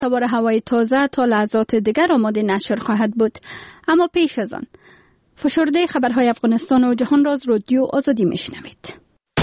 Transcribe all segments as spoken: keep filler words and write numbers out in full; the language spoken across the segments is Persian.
سوار هوای تازه تا لحظات دیگر آماده نشر خواهد بود. اما پیش از آن فشرده خبرهای افغانستان و جهان را از رادیو آزادی میشنوید.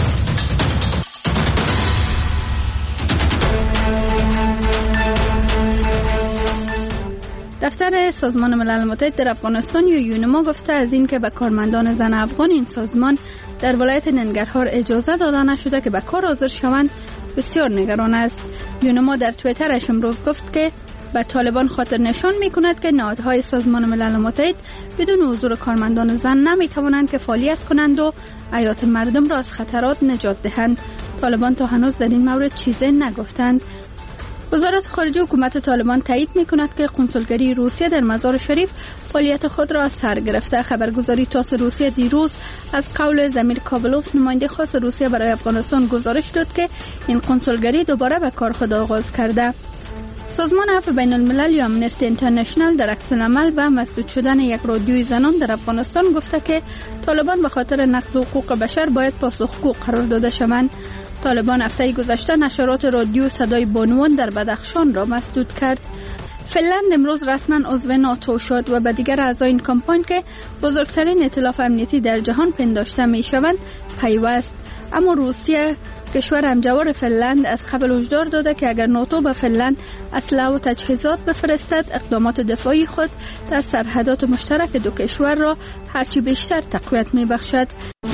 دفتر سازمان ملل متحد در افغانستان یا یونما گفته از این که به کارمندان زن افغان این سازمان در ولایت ننگرهار اجازه داده نشده که به کار حاضر شوند بسیار نگران است. یونما در توییترش امروز گفت که به طالبان خاطر نشان می کند که نهادهای سازمان ملل متحد بدون حضور کارمندان زن نمی توانند که فعالیت کنند و حیات مردم را از خطرات نجات دهند. طالبان تا هنوز در این مورد چیزی نگفتند. وزارت خارجه حکومت طالبان تایید می کند که قنسولگری روسیه در مزار شریف فعالیت خود را از سر گرفته. خبرگزاری تاس روسیه دیروز از قول زمیر کابلوف نماینده خاص روسیه برای افغانستان گزارش داد که این قنسولگری دوباره به کار خود آغاز کرده. سازمان عفو بین الملل یا امنستی اینترنشنال در عکس العمل و مسدود شدن یک رادیوی زنان در افغانستان گفته که طالبان به خاطر نقض حقوق بشر باید پاسخگو قرار داده شوند. طالبان هفته گذشته نشرات رادیو صدای بانوان در بدخشان را مسدود کرد. فنلند امروز رسما عضو ناتو شد و به دیگر اعضای این کمپاین که بزرگترین ائتلاف امنیتی در جهان پنداشته می شوند پیوست. اما روسیه کشور همجوار فنلند از قبل هشدار داده که اگر ناتو به فنلند اسلحه و تجهیزات بفرستد اقدامات دفاعی خود در سرحدات مشترک دو کشور را هرچی بیشتر تقویت می بخشد.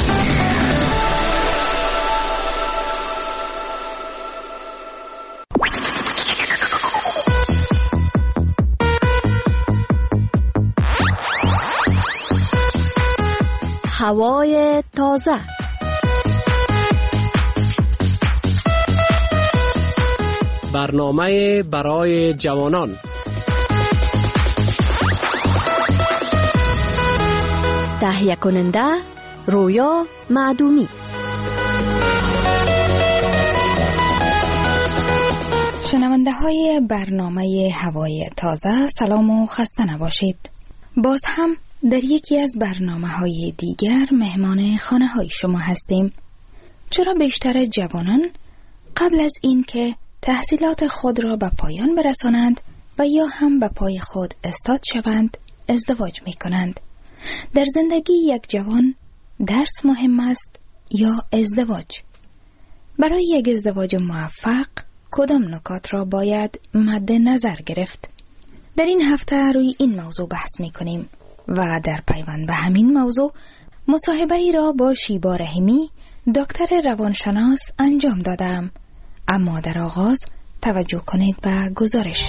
هوای تازه. برنامه برای جوانان. تهیه کننده رویا معدومی. شنونده های برنامه هوای تازه سلام و خسته نباشید. باز هم در یکی از برنامه های دیگر مهمان خانه های شما هستیم. چرا بیشتر جوانان قبل از این که تحصیلات خود را به پایان برسانند و یا هم به پای خود استاد شوند ازدواج می کنند؟ در زندگی یک جوان درس مهم است یا ازدواج؟ برای یک ازدواج موفق کدام نکات را باید مد نظر گرفت؟ در این هفته روی این موضوع بحث می کنیم و در پیوند به همین موضوع مصاحبه‌ای را با شیبا رحیمی دکتر روانشناس انجام دادم. اما در آغاز توجه کنید به گزارش.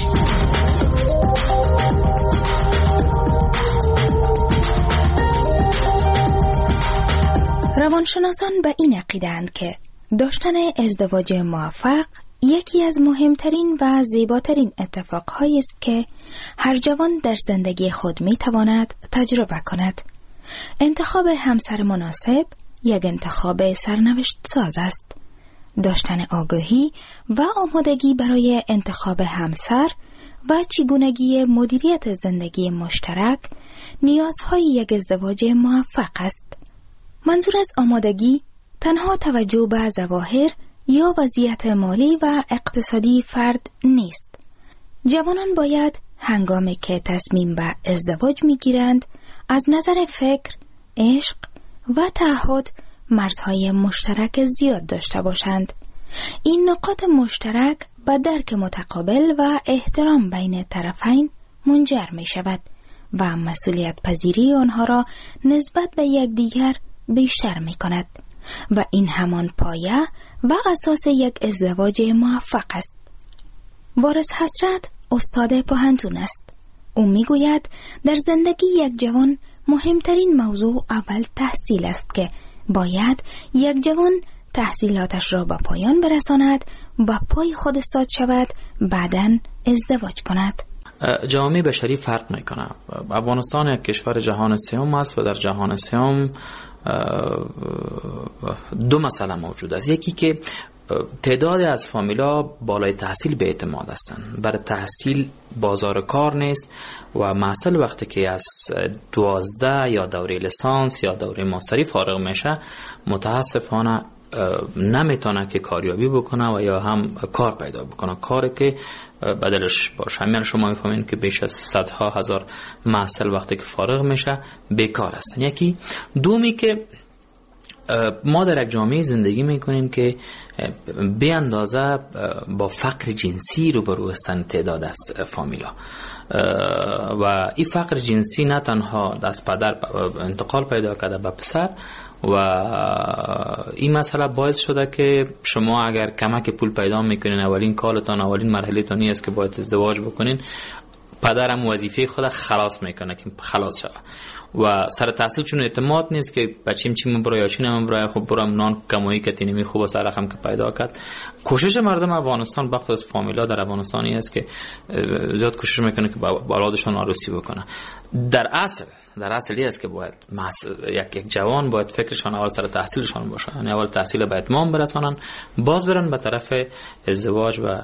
روانشناسان به این عقیده‌اند که داشتن ازدواج موفق یکی از مهمترین و زیباترین اتفاقهایی است که هر جوان در زندگی خود میتواند تجربه کند. انتخاب همسر مناسب یک انتخاب سرنوشت ساز است. داشتن آگاهی و آمادگی برای انتخاب همسر و چگونگی مدیریت زندگی مشترک نیازهای یک ازدواج موفق است. منظور از آمادگی تنها توجه به ظواهر یا وضعیت مالی و اقتصادی فرد نیست. جوانان باید هنگامی که تصمیم به ازدواج میگیرند از نظر فکر، عشق و تعهد مرزهای مشترک زیاد داشته باشند. این نقاط مشترک به درک متقابل و احترام بین طرفین منجر می شود و مسئولیت پذیری آنها را نسبت به یکدیگر بیشتر می کند و این همان پایه و اساس یک ازدواج موفق است. وارث حسرت استاد پوهنتون است. او می گوید در زندگی یک جوان مهمترین موضوع اول تحصیل است که باید یک جوان تحصیلاتش را به پایان برساند، با پای خود استاد شود، بعداً ازدواج کند. جامعه بشری فرق میکنه. افغانستان یک کشور جهان سوم است و در جهان سوم دو مسئله موجود است. یکی که تعداد از فامیلا بالای تحصیل به اعتماد هستند. برای تحصیل بازار کار نیست و محصل وقتی که از دوازده یا دوره لیسانس یا دوره ماستری فارغ میشه متاسفانه نمیتونه که کاریابی بکنه و یا هم کار پیدا بکنه، کاری که بدلش باشه. همین شما میفهمین که بیش از صدها هزار محصل وقتی که فارغ میشه بیکار هستن. یکی دومی که ما در یک جامعه زندگی میکنیم که به اندازه با فقر جنسی روبرو هستن تعداد از فامیلا و این فقر جنسی نه تنها از پدر انتقال پیدا کرده به پسر و این مسئله باعث شده که شما اگر کمک پول پیدا میکنین، اولین کالتان اولین مرحله تانی است که باید ازدواج بکنین، پدرم وظیفه خود خلاص میکنه که خلاص شوه و سر تحصیل چون اعتماد نیست که بچیم چی مبرای یا چی نمبرای، خب برام نان کمایی که تینمی خوب و سرخم که پیدا کرد. کوشش مردم افغانستان بخصوص فامیلا در افغانستانی است که زیاد کوشش میکنه که با اولادشون عروسی بکنه. در اصل در اصلی است که باید یک یک جوان باید فکرشان اول سر تحصیلشان باشه، یعنی اول تحصیل به اتمام برسانن، باز برن به طرف ازدواج و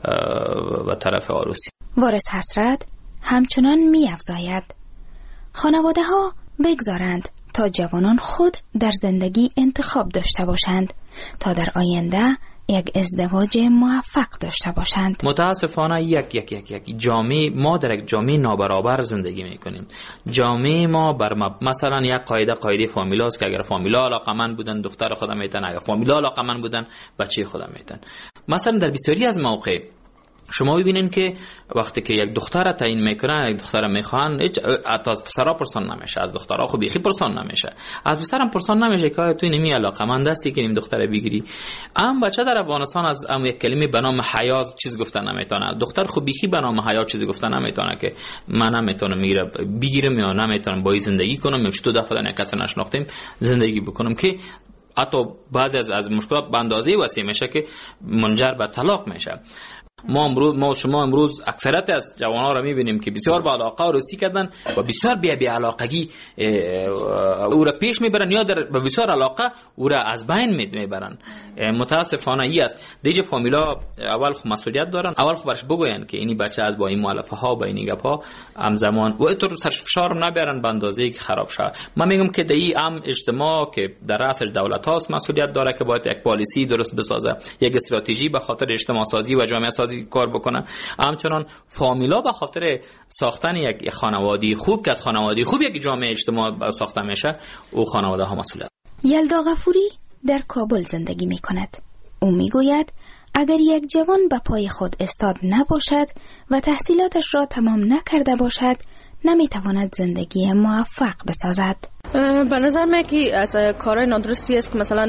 و طرف عروسی. وارث حسرت همچنان می افزاید خانواده ها بگذارند تا جوانان خود در زندگی انتخاب داشته باشند تا در آینده یک ازدواج موفق داشته باشند. متاسفانه یک یک یک یک جامعه، ما در یک جامعه نابرابر زندگی میکنیم. جامعه ما بر مثلا یک قاعده قاعده فامیلا است که اگر فامیلا علاقمند بودن دختر خودم میتن، اگر فامیلا علاقمند بودن بچه خودم میتن. مثلا در بسیاری از مواقع شما ببینین که وقتی که یک دختر تعیین میکنن، یک دختر میخوان، هیچ از پسرا پرسان نمیشه، از دخترها خب بیخی پرسان نمیشه، از پسرم پرسان نمیشه که تو نمی علاقمند هستی که این دختر بگیری. ام بچه در افغانستان از ام یک کلمه به نام حیا چیز گفتن نمیتونه، دختر خب بیخی به نام حیا چیز گفتن نمیتونه که من نمیتونم میره بگیرم یا نمیتونم با زندگی کنم یا چطور دفعه نه کسی نشناختیم زندگی بکنم، که حتی بعضی از از مشکلات به اندازه وسیع میشه که منجر به طلاق میشه. ما امروز ما شما امروز اکثریت از جوان‌ها را می‌بینیم که بسیار با علاقه عروسی کردن و بسیار بی بی علاقگی او را پیش میبرن یا در بسیار علاقه او را از بین میبرن. متاسفانه ای است. دیگه فامیلا اول خو مسئولیت دارن، اول خو برش بگوین که اینی بچه از با این مؤلفه ها با این گپا همزمان و اینطور سرش فشار نبرن به اندازه‌ای که خراب شه. من میگم که دی ام اجتماع که در رأسش دولت هاست مسئولیت داره که باید یک پالیسی درست بسازه، یک استراتژی به خاطر اجتماع سازی و جامعه سازی کار بکنه. همچنان فامیلا به خاطر ساختن یک خانواده خوب که از خانواده خوب یک جامعه اجتماع ساخته میشه، او خانواده ها مسئولیت. یلدا غفوری در کابل زندگی می کند. او می گوید اگر یک جوان به پای خود استاد نباشد و تحصیلاتش را تمام نکرده باشد نمی تواند زندگی موفق بسازد. به نظر من که از کارهای نادرستی است که مثلا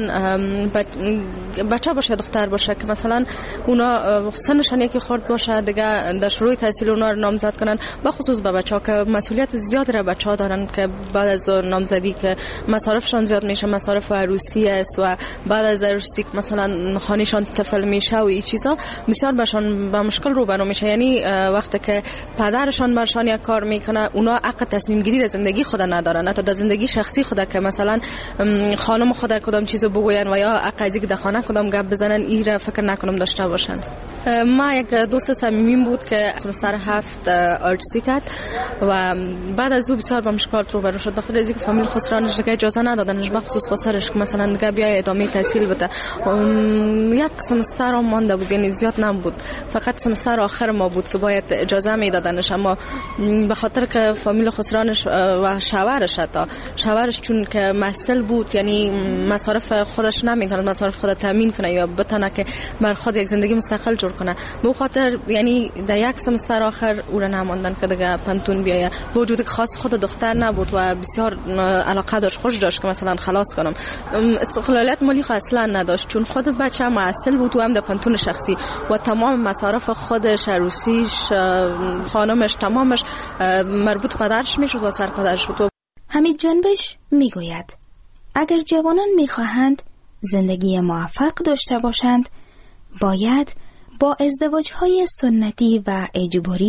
بچه باشه دختر باشه که مثلا اونا سنشان یکی خورد باشه دیگه در شروع تحصیل اونا رو نامزد کنن، به خصوص به بچه ها که مسئولیت زیاد را بچه ها دارن که بعد از نامزدی که مصارفشان زیاد میشه، مصارف عروسی است و بعد از عروسی که مثلا خانهشان طفل میشه و این چیزا بسیار بهشان با مشکل روبرو میشه. یعنی وقتی که پدرشان برشان یک کار میکنه اونا حق تصمیم گیری در زندگی خود ندارن، حتی در زندگی شخصی خود که مثلا خانم خود کدام چیزو بگوین و یا عقیزی که در خانه کدام گپ بزنن این را فکر نکنم داشته باشن. ما یک دوست صمیمیم بود که سمستر هفت آرتسی کرد و بعد از او بسیار با مشکلات روبرو شد، بخاطر از اینکه فامیل خسرانش دیگه اجازه ندادنش، بخصوص خسرش که مثلا دیگه بیای ادامه تحصیل بده. یک سمستر هم مانده بود، یعنی زیاد نبود، فقط سمستر آخر ما بود که باید اجازه میدادنش، اما به خاطر که فامیل خسرانش و شوهرش حتی شوهرش چون که مسئول بود، یعنی مصارف خودش نمیکنه، مصارف خود تامین کنه یا بتونه که بر خود یک زندگی مستقل جور کنه، به خاطر یعنی در یک سمستر آخر او را نماندن که دیگه پنتون بیاید، با وجود که خاص خود دختر نبود و بسیار علاقه داشت، خوش داشت که مثلا خلاص کنم، استقلالیت مالی خو اصلا نداشت چون خود بچه مسئول بود و هم در پنتون شخصی و تمام مصارف خودش، عروسیش، خانمش، تمامش مربوط پدرش میشد و سر پدرش بود. حمید جنبش میگوید اگر جوانان میخواهند زندگی موفق داشته باشند باید با ازدواج‌های سنتی و اجباری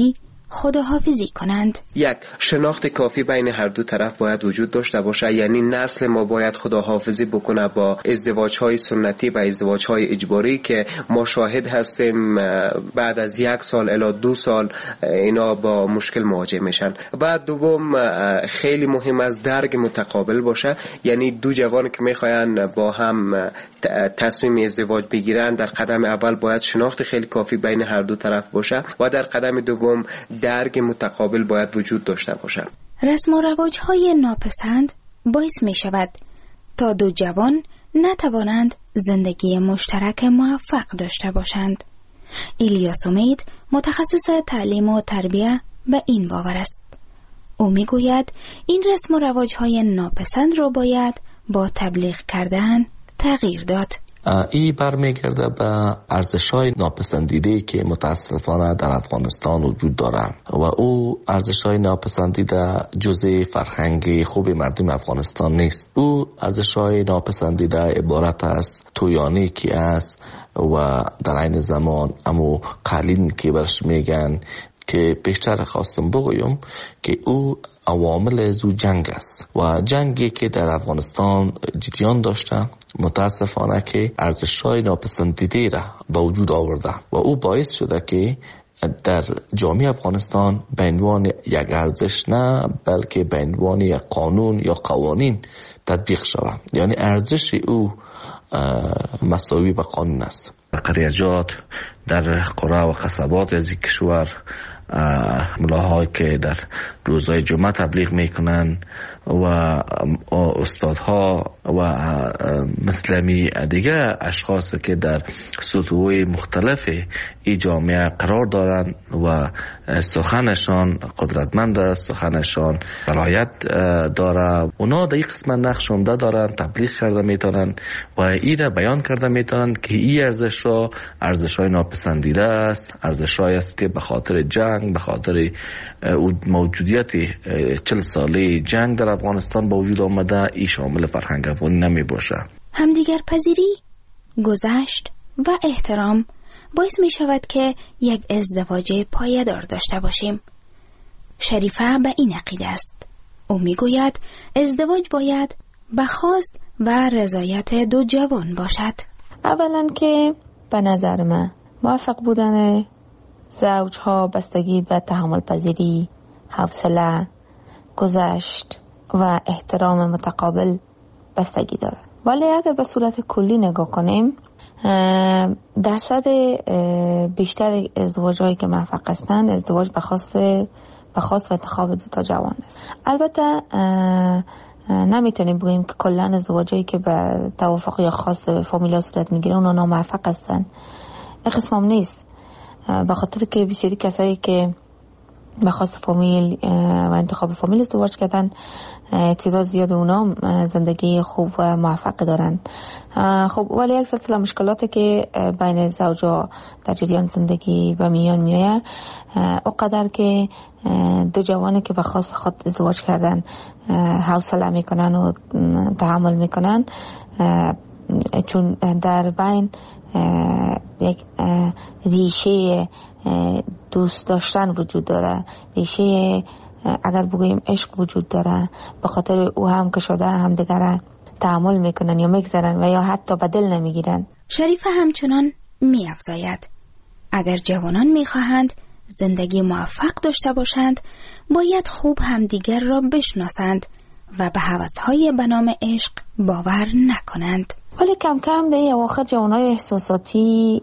خداحافظی کنند. یک، شناخت کافی بین هر دو طرف باید وجود داشته باشه، یعنی نسل ما باید خداحافظی بکنه با ازدواج‌های سنتی و ازدواج‌های اجباری که ما شاهد هستیم بعد از یک سال الی دو سال اینا با مشکل مواجه میشن. بعد دوم خیلی مهم است درک متقابل باشه، یعنی دو جوان که میخواین با هم تصمیم ازدواج بگیرن در قدم اول باید شناخت خیلی کافی بین هر دو طرف باشه و در قدم دوم درک متقابل باید وجود داشته باشه. رسم و رواج‌های ناپسند باعث می شود تا دو جوان نتوانند زندگی مشترک موفق داشته باشند. الیاس امید متخصص تعلیم و تربیه به این باور است. او می گوید این رسم و رواج‌های ناپسند را باید با تبلیغ کردن تغییر داد. ای برمیگرده به ارزش‌های ناپسندیده که متاسفانه در افغانستان وجود دارند و او ارزش‌های ناپسندیده جزء فرهنگ خوب مردم افغانستان نیست. او ارزش‌های ناپسندیده عبارت است تویانی که است و در عین زمان امو قالین که برش میگن که بیشتر خواستم بگویم که او عوامل زو جنگ است و جنگی که در افغانستان جریان داشته متاسفانه که ارزش‌های ناپسندیده را به وجود آورده و او باعث شده که در جامعه افغانستان به عنوان یک ارزش نه بلکه به عنوان یک قانون یا قوانین تطبیق شود، یعنی ارزش او مساوی به قانون است. قریجات در قرى و قصبات از کشور ملاهای که در روزهای جمعه تبلیغ میکنن و استادها و مسلمی دیگه اشخاص که در سطوح مختلف ای جامعه قرار دارن و سخنشان قدرتمند است، سخنشان ولایت داره، اونا در این قسمت نقش عمده دارن، تبلیغ کرده میتونن و این را بیان کرده میتونن که این ارزش را ارزش‌های ناپسندیده است، ارزش‌هایی است که به خاطر جنگ، به خاطر موجودیت چل ساله جنگ در افغانستان با وجود آمده ای شامل فرهنگ افغانی نمی باشه. همدیگر پذیری، گذشت و احترام باعث می شود که یک ازدواج پایدار داشته باشیم. شریفه به این عقیده است. او می گوید ازدواج باید به خواست و رضایت دو جوان باشد. اولا که به نظر من موفق بودن زوجها بستگی به تحمل پذیری، حوصله، گذشت و احترام متقابل بستگی داره. ولی اگر به صورت کلی نگاه کنیم درصد بیشتر ازدواج‌هایی که موفق هستند ازدواج به خاص به خاص و انتخاب دو تا جوان است. البته نمیتونیم بگیم که کلا ازدواجایی که به توافق یا خاص فامیلا صورت میگیره اونا ناموفق هستن. این قسم هم نیست، به خاطر که بسیاری کسایی که به خاص فامیل و انتخاب فامیل ازدواج کردن تعداد زیاد اونا زندگی خوب و موفق دارن. خب ولی یک سلسله مشکلاتی که بین زوجا در جریان زندگی به میان میایه اونقدر که دو جوانی که به خاص خود ازدواج کردن حوصله میکنن و تحمل میکنن، چون در بین یک ریشه دوست داشتن وجود داره، ریشه اگر بگوییم عشق وجود داره، به خاطر او هم که شده هم دیگر تحمل میکنن یا میگذارن و یا حتی به دل نمیگیرن. شریفه همچنان میافزاید اگر جوانان میخواهند زندگی موفق داشته باشند باید خوب همدیگر را بشناسند و به هوس‌های به نام عشق باور نکنند. ولی کم کم در این اواخر جوانای احساساتی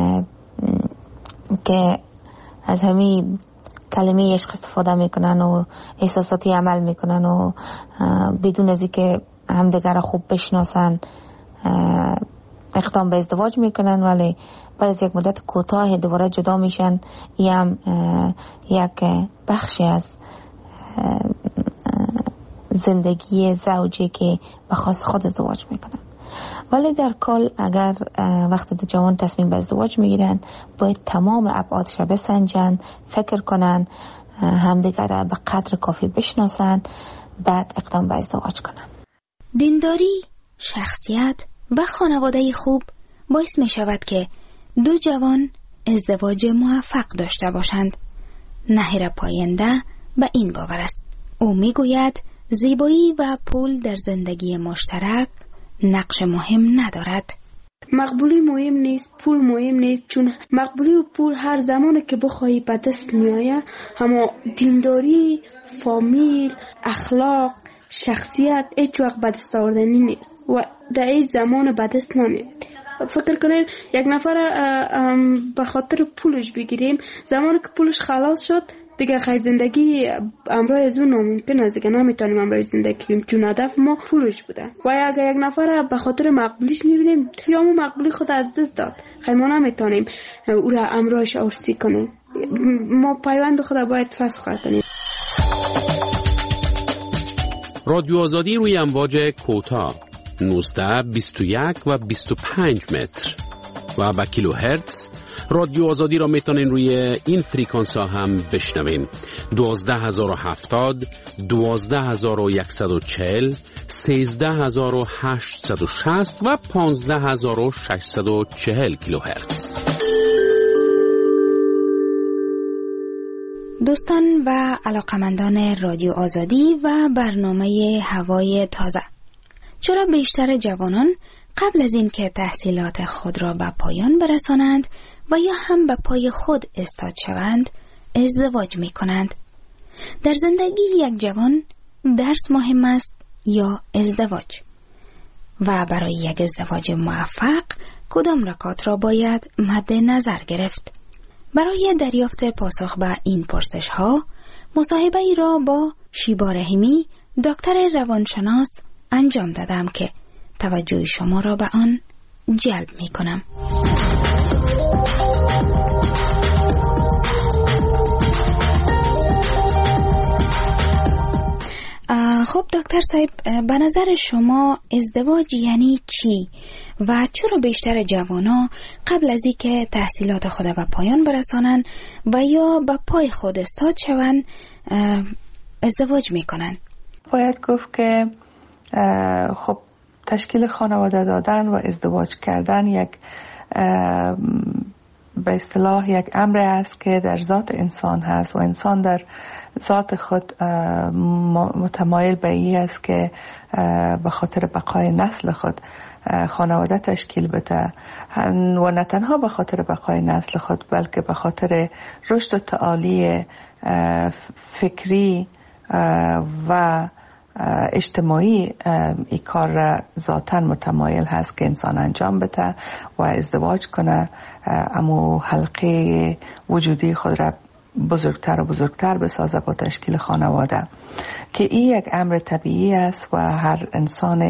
که از همین کلمه عشق استفاده میکنن و احساساتی عمل میکنن و بدون از اینکه همدیگر خوب بشناسن اقدام به ازدواج میکنن، ولی بعد از یک مدت کوتاه دوباره جدا میشن. این هم یک بخشی از زندگی زوجی که به خاص خود ازدواج میکنن. ولی در کل اگر وقتی دو جوان تصمیم به ازدواج میگیرن باید تمام ابعادش بسنجن، فکر کنن، همدیگر به قدر کافی بشناسن، بعد اقدام به ازدواج کنن. دینداری، شخصیت و خانواده خوب باعث می شود که دو جوان ازدواج موفق داشته باشند. نهر پاینده به این باور است. او می گوید زیبایی و پول در زندگی مشترک نقش مهم ندارد. مقبولی مهم نیست، پول مهم نیست، چون مقبولی و پول هر زمانی که بخواهی به دست میآید، اما دینداری، فامیل، اخلاق، شخصیت هیچ وقت به دست آوردنی نیست و در این زمان به دست نمیاد. فکر کنید یک نفر به خاطر پولش بگیریم، زمانی که پولش خلاص شد دیگه خیلی زندگی امرای از اون ناممکن است، دیگه نمیتونیم امرای زندگی کنیم، چون هدف ما پولش بوده. و اگر یک نفر به خاطر مقبولیش میبینیم یا ما مقبولی خود از دست داد، خیلی ما نمیتونیم او را امرایش عرضی کنیم. ما پیوند خود باید فسخ کنیم. رادیو آزادی روی امواج کوتاه نوزده، بیست و یک و بیست و پنج متر و با کیلو هرتز. رادیو آزادی را میتونین روی این فریکانس ها هم بشنوین: دوازده هزار و هفتاد، دوازده هزار و صد و چهل، سیزده هزار و هشتصد و شصت و پانزده هزار و ششصد و چهل کیلو هرتز. دوستان و علاقمندان رادیو آزادی و برنامه هوای تازه، چرا بیشتر جوانان قبل از این که تحصیلات خود را به پایان برسانند و یا هم به پای خود استاد شوند ازدواج می کنند؟ در زندگی یک جوان درس مهم است یا ازدواج؟ و برای یک ازدواج موفق کدام نکات را باید مد نظر گرفت؟ برای دریافت پاسخ به این پرسش ها مصاحبه ای را با شیبا رحیمی، دکتر روانشناس انجام دادم که توجه شما را به آن جلب می کنم. خب دکتر صاحب، به نظر شما ازدواج یعنی چی و چرا بیشتر جوانا قبل از اینکه تحصیلات خود به پایان برسانند و یا به پای خود استاد شوند ازدواج میکنن؟ باید گفت که خب تشکیل خانواده دادن و ازدواج کردن یک به اصطلاح یک امر است که در ذات انسان هست و انسان در ذات خود متمایل به این است که به خاطر بقای نسل خود خانواده تشکیل بده و نه تنها به خاطر بقای نسل خود بلکه به خاطر رشد و تعالی فکری و اجتماعی این کار را ذاتاً متمایل هست که انسان انجام بده و ازدواج کنه، اما حلقه وجودی خود را بزرگتر و بزرگتر بسازه با تشکیل خانواده، که این یک امر طبیعی است و هر انسان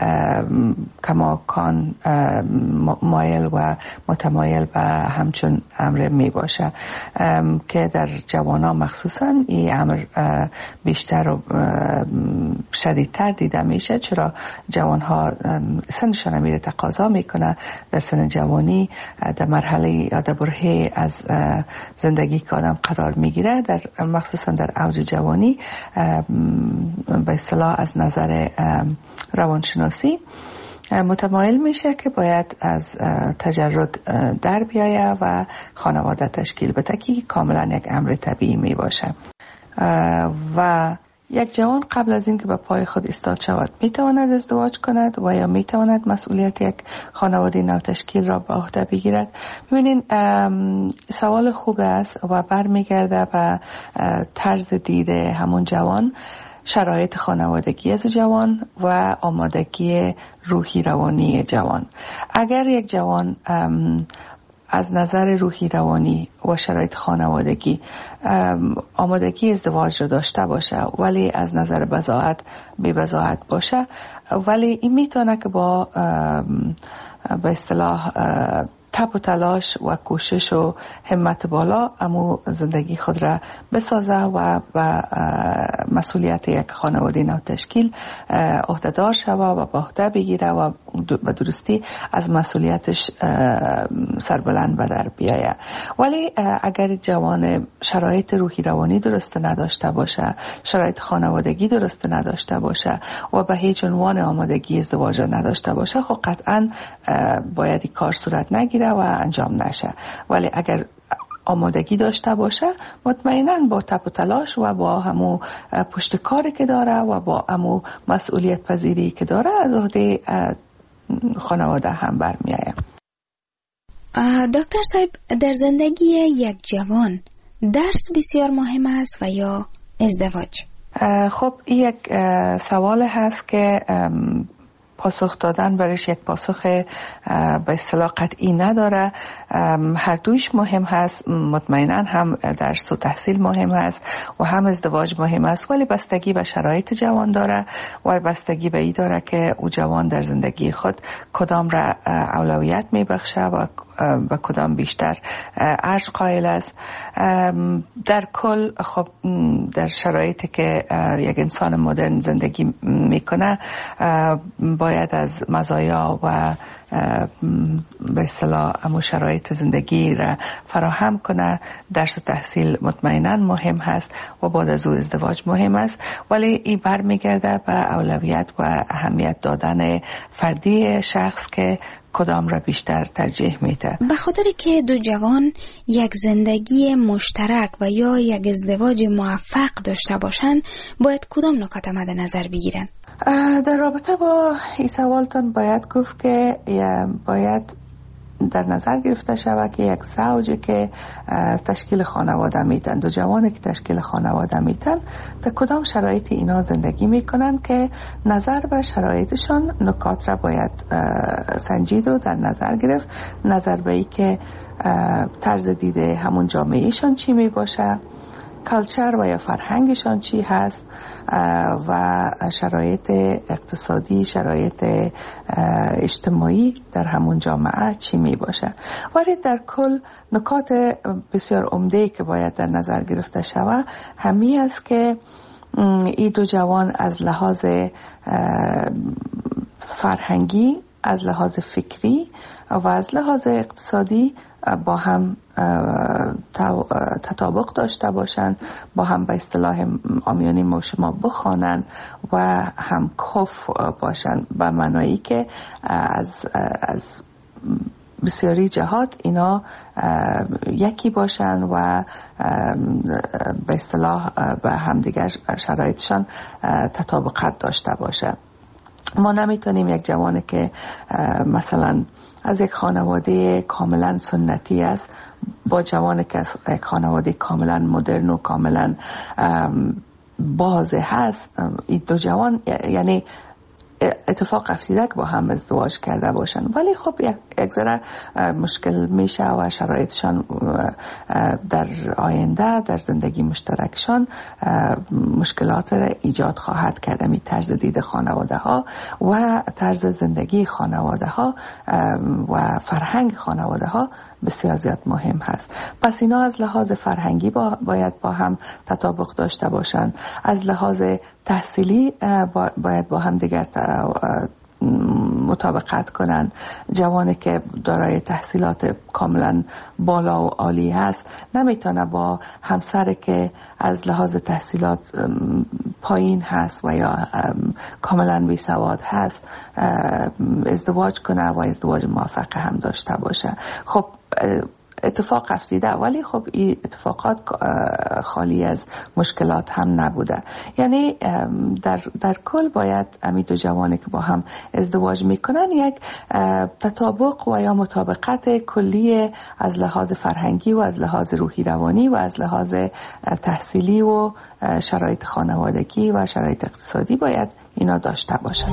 کماکان مایل و متمایل به همچون امر می باشه، که در جوانان مخصوصا این امر بیشتر و شدیدتر دیده میشه. چرا جوان ها سنشان میره تقاضا میکنه در سن جوانی در مرحله یا در برهه از زندگی که آدم قرار میگیره، در مخصوصا در اوج جوانی به اصطلاح از نظر روانشناسی متمایل میشه که باید از تجرد در بیایه و خانواده تشکیل بده، که کاملا یک امر طبیعی می باشه. و یک جوان قبل از این که به پای خود ایستاد شود میتواند ازدواج کند و یا میتواند مسئولیت یک خانواده نو تشکیل را به عهده بگیرد. ببینین سوال خوب است و برمیگرده به طرز دید همون جوان، شرایط خانوادگی از جوان و آمادگی روحی روانی جوان. اگر یک جوان از نظر روحی روانی و شرایط خانوادگی آمادگی ازدواج رو داشته باشه ولی از نظر بضاعت بی بضاعت باشه، ولی این میتونه که با به اصطلاح تپ و تلاش و کوشش و همت بالا امو زندگی خود را بسازه و و مسئولیت یک خانواده نو تشکیل عهده‌دار شود و به عهده بگیره و به درستی از مسئولیتش سربلند به در بیایه. ولی اگر جوان شرایط روحی روانی درست نداشته باشه، شرایط خانوادگی درست نداشته باشه و به هیچ عنوان آمادگی ازدواج نداشته باشه، خب قطعا باید این کار صورت نگیره و انجام نشه. ولی اگر آمادگی داشته باشه، مطمئنا با تپ و تلاش و با همو پشت کاری که داره و با همو مسئولیت پذیری که داره از عهده خانواده هم برمیآید. دکتر صاحب، در زندگی یک جوان درس بسیار مهم است و یا ازدواج؟ خب این یک سوال هست که پاسخ دادن برش یک پاسخ به اصطلاح قطعی نداره. هر دویش مهم هست، مطمئنا هم درس و تحصیل مهم هست و هم ازدواج مهم است، ولی بستگی به شرایط جوان داره و بستگی به ای داره که او جوان در زندگی خود کدام را اولویت میبخشه و و کدام بیشتر ارج قائل است. در کل خب در شرایطی که یک انسان مدرن زندگی میکنه باید از مزایا و به اصطلاح امو شرایط زندگی را فراهم کنه. درس و تحصیل مطمئنا مهم هست و بعد از او ازدواج مهم است، ولی این برمیگرده به اولویت و اهمیت دادن فردی شخص که کدام را بیشتر ترجیح میده. به خاطر که دو جوان یک زندگی مشترک و یا یک ازدواج موفق داشته باشند، باید کدام نکات مد نظر بگیرن؟ در رابطه با این سوالتون باید گفت که باید در نظر گرفته شود که یک زوجی که تشکیل خانواده میتن، دو جوانی که تشکیل خانواده میتن، در کدام شرایطی اینا زندگی میکنن که نظر به شرایطشان نکات را باید سنجید و در نظر گرفت. نظر به ای که طرز دیده همون جامعهشان چی میباشه، کلچر و یا فرهنگشان چی هست و شرایط اقتصادی، شرایط اجتماعی در همون جامعه چی می باشه. ولی در کل نکات بسیار عمده‌ای که باید در نظر گرفته شود همی است که این دو جوان از لحاظ فرهنگی، از لحاظ فکری و از لحاظ اقتصادی با هم تطابق داشته باشند، با هم به اصطلاح عامیانه ما شما بخوانند و هم کف باشند، به معنایی که از از بسیاری جهات اینا یکی باشند و به اصطلاح به همدیگر شرایطشان تطابقت داشته باشه. ما نمیتونیم یک جوانی که مثلا از یک خانواده کاملا سنتی است با جوانی که از یک خانواده کاملا مدرن و کاملا بازه هست، این دو جوان یعنی اتفاق افتیده که با هم ازدواج کرده باشن، ولی خب یک ذره مشکل میشه و شرایطشان در آینده در زندگی مشترکشان مشکلات را ایجاد خواهد کرد. می طرز دید خانواده ها و طرز زندگی خانواده ها و فرهنگ خانواده ها بسیار زیاد مهم هست. پس اینا از لحاظ فرهنگی با باید با هم تطابق داشته باشن، از لحاظ تحصیلی باید با هم دیگر مطابقت کنن. جوانی که دارای تحصیلات کاملا بالا و عالی هست نمیتونه با همسر که از لحاظ تحصیلات پایین هست و یا کاملا بی سواد هست ازدواج کنه و ازدواج موفق هم داشته باشه. خب اتفاق افتیده، ولی خب این اتفاقات خالی از مشکلات هم نبوده. یعنی در, در کل باید امی دو جوانی که با هم ازدواج میکنن یک تطابق و یا مطابقت کلی از لحاظ فرهنگی و از لحاظ روحی روانی و از لحاظ تحصیلی و شرایط خانوادگی و شرایط اقتصادی باید اینا داشته باشن.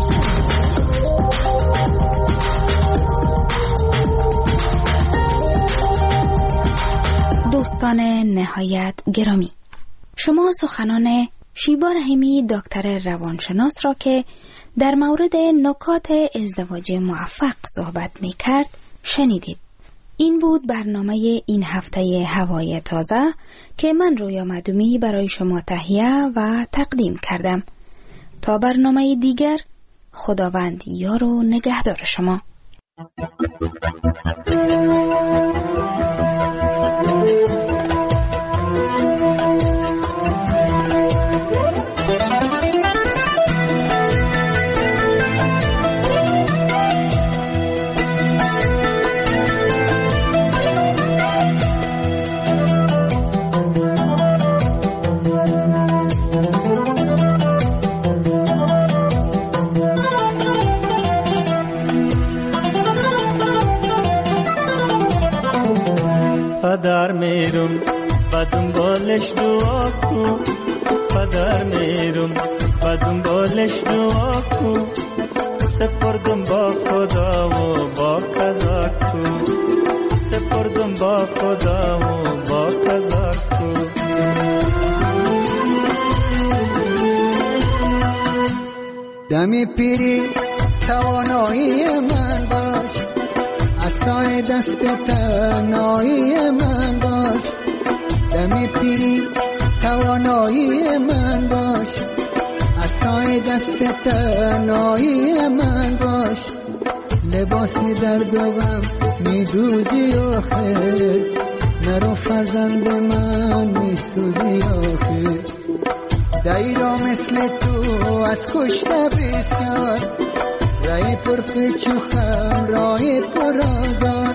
دوستان نهایت گرامی، شما سخنان شیبا رحیمی دکتر روانشناس را که در مورد نکات ازدواج موفق صحبت می کرد شنیدید. این بود برنامه این هفته هوای تازه که من رویا مدومی برای شما تهیه و تقدیم کردم. تا برنامه دیگر، خداوند یار و نگهدار شما. کو پدر میرم و دنبالش دعا کو سپردم با خدا و با قضا کو سپردم با خدا و با قضا کو دمی پیری توانایی من باش عصای دست تنهایی من باش دمی پیری توانایی من باش عصای دست تنهایی من باش لباسی درد و غم میدوزی آخر نرو فرزند من میسوزی آخر دایرا مثل تو از کشته بسیار رای پر پیچ و خم رای پر آزار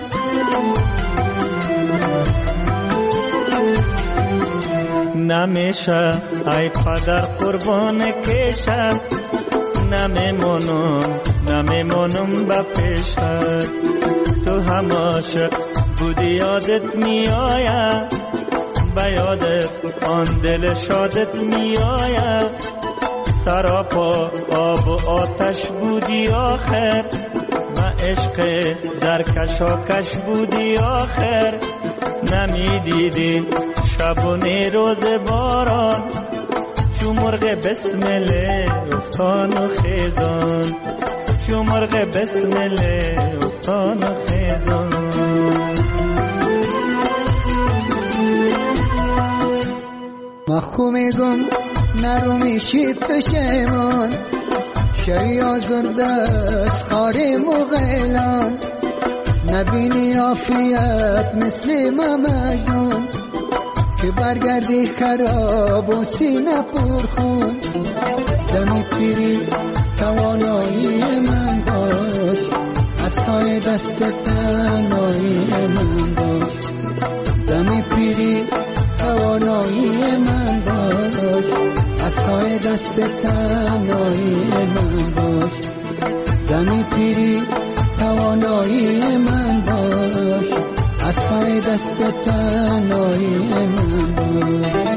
نمیشه ای پدر قربان کشم نمیمونم نمیمونم با پیشت تو هم عاشق بودی یادت میآید به یادت آن دل شادت میآید سراپا آب و آتش بودی آخر و عشق در کشاکش بودی آخر نمیدیدی شبونه روز باران چو مرغ بسمله افتان و خیزان چو مرغ بسمله افتان و خیزان مخو میگم نرو میشید پشیمان شی آزرده از خاری مغیلان نبینی عافیت مثل ما مجنون که برگردی خراب و سینه پرخون دمی پیری توانایی من باش از پای دست تنهایی من باش دمی پیری توانایی من باش از پای دست تنهایی من باش دمی پیری توانایی من باش از پای دست تنهایی من باش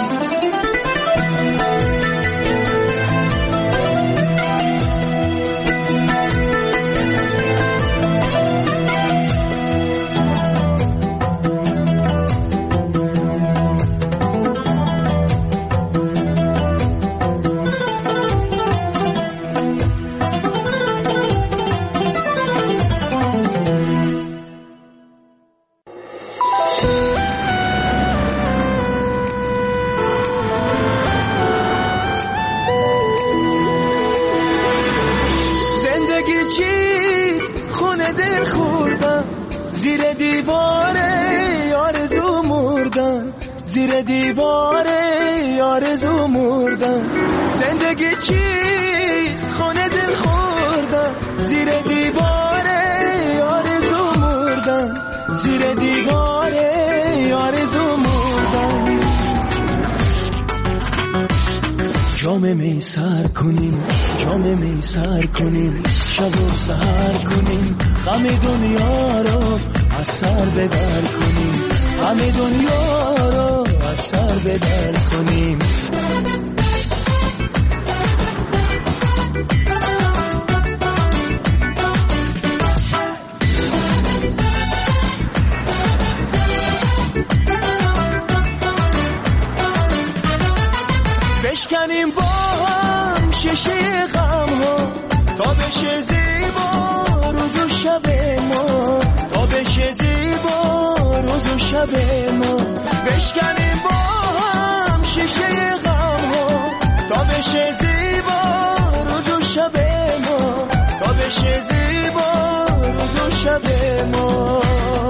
زیر دیواره آرزو مردن زیر دیواره آرزو مردن زندگی چیست خونه دل خوردن زیر دیواره آرزو مردن زیر دیواره آرزو مردن جام می سر کنیم جام می سر کنیم شب و سحر کنیم غم دنیا رو از سر بدر کنیم غم دنیا رو از سر بدر کنیم بشکنیم با هم شیشه غم ها تا بشه زیبا روز و شب ما تا بشه زیبا روز و شب ما بشکنیم با هم شیشه غم ها تا بشه زیبا روز و شب ما تا بشه زیبا روز و شب ما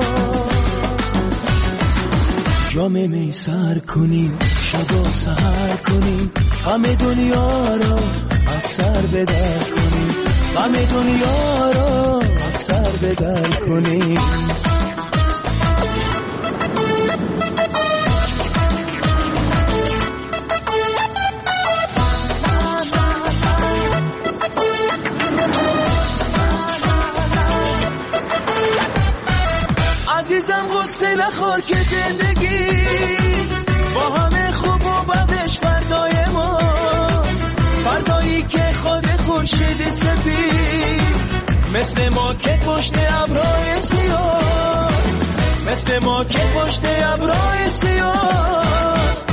جام می سر کنیم شب و سحر کنیم غم دنیا رو از سر بدر کنیم غم دنیا رو از سر بدر کنیم عزیزم غصه نخور که زندگی با همه خوب و بدش خورشید سفید، مثل ما که پشت ابرهای سیاه، مثل ما که پشت ابرهای سیاه.